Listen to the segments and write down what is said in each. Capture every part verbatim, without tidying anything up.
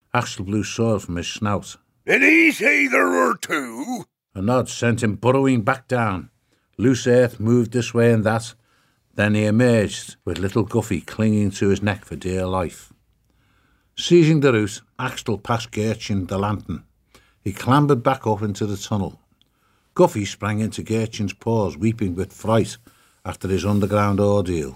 Axel blew sword from his snout. Did he say there were two? A nod sent him burrowing back down. Loose earth moved this way and that. Then he emerged, with little Guffy clinging to his neck for dear life. Seizing the route, Axel passed Gertchen the lantern. He clambered back up into the tunnel. Guffy sprang into Gertchen's paws, weeping with fright after his underground ordeal.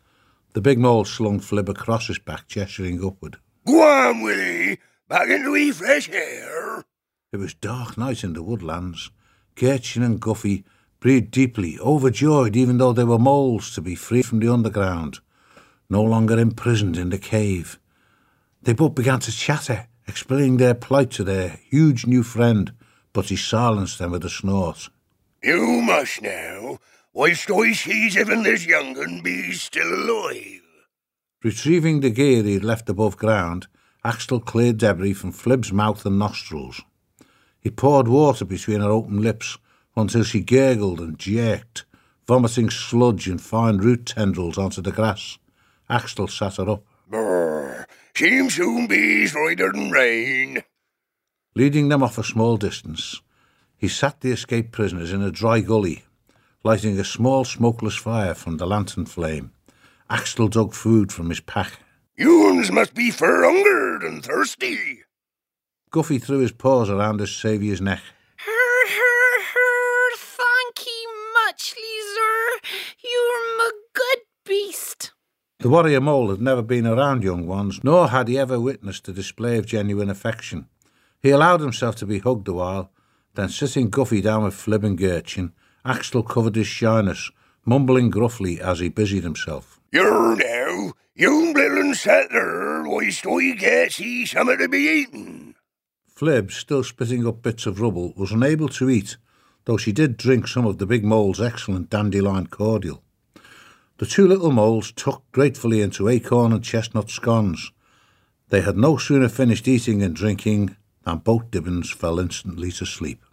The big mole slung Flib across his back, gesturing upward. Go on, Willie, back into the fresh air. It was dark night in the woodlands. Gertchen and Guffy breathed deeply, overjoyed even though they were moles to be free from the underground, no longer imprisoned in the cave. They both began to chatter, explaining their plight to their huge new friend, but he silenced them with a snort. You must now, whilst I sees even this young un be still alive. Retrieving the gear he had left above ground, Axel cleared debris from Flib's mouth and nostrils. He poured water between her open lips until she gurgled and jerked, vomiting sludge and fine root tendrils onto the grass. Axel sat her up. Brr, she'll soon be righter than rain. Leading them off a small distance, he sat the escaped prisoners in a dry gully, lighting a small smokeless fire from the lantern flame. Axel dug food from his pack. You uns must be fur hungered and thirsty. Guffy threw his paws around his saviour's neck. Her, her, her, thank ye muchly, sir. You're my good beast. The warrior mole had never been around young ones, nor had he ever witnessed a display of genuine affection. He allowed himself to be hugged a while, then sitting Guffy down with Flib and Gertchen, Axel covered his shyness, mumbling gruffly as he busied himself. You're now, you little settler, whilst I get see something to be eaten. Flib, still spitting up bits of rubble, was unable to eat, though she did drink some of the big mole's excellent dandelion cordial. The two little moles tucked gratefully into acorn and chestnut scones. They had no sooner finished eating and drinking than both Dibbons fell instantly to sleep.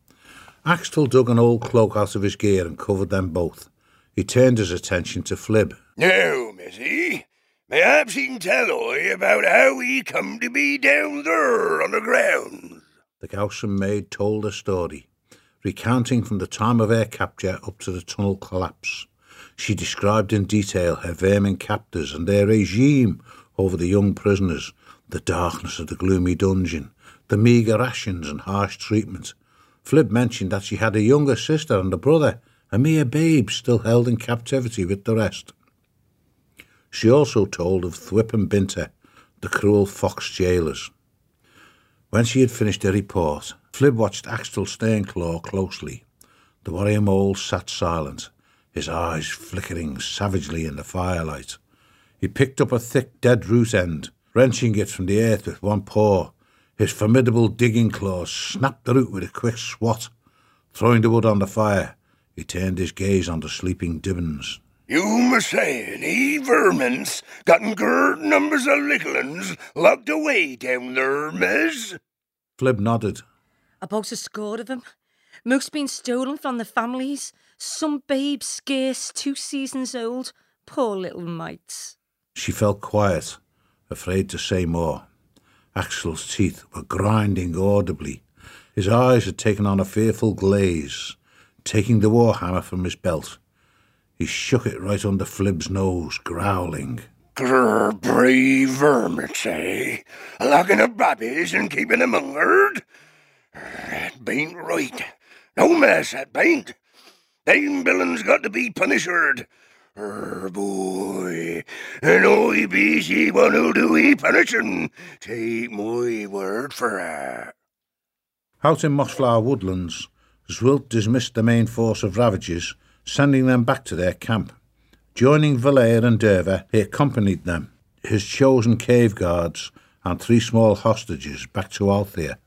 Axel dug an old cloak out of his gear and covered them both. He turned his attention to Flib. Now, Missy, mayhaps he can tell I about how he come to be down there on the ground. The Gaussian maid told her story, recounting from the time of her capture up to the tunnel collapse. She described in detail her vermin captors and their regime over the young prisoners, the darkness of the gloomy dungeon, the meagre rations and harsh treatment. Flib mentioned that she had a younger sister and a brother, a mere babe still held in captivity with the rest. She also told of Thwip and Binter, the cruel fox jailers. When she had finished her report, Flib watched Axel Sternclaw closely. The warrior mole sat silent, his eyes flickering savagely in the firelight. He picked up a thick dead root end, wrenching it from the earth with one paw. His formidable digging claws snapped the root with a quick swat. Throwing the wood on the fire, he turned his gaze on the sleeping Dibbons. You must say, he vermin's gotten great numbers of little uns locked away down there, miss? Flib nodded. About a score of them. Most been stolen from the families. Some babes scarce two seasons old. Poor little mites. She felt quiet, afraid to say more. Axel's teeth were grinding audibly. His eyes had taken on a fearful glaze. Taking the warhammer from his belt, he shook it right under Flib's nose, growling. Grr, brave vermins, eh? Locking up babbies and keeping them hungered? That bain't right. No mess, that bain't. Them villains got to be punisherd. Er, boy, and I be she one who'll do he punishing. Take my word for it. Out in Mossflower Woodlands, Zwilt dismissed the main force of ravagers, sending them back to their camp. Joining Valere and Derva, he accompanied them, his chosen cave guards, and three small hostages back to Althea,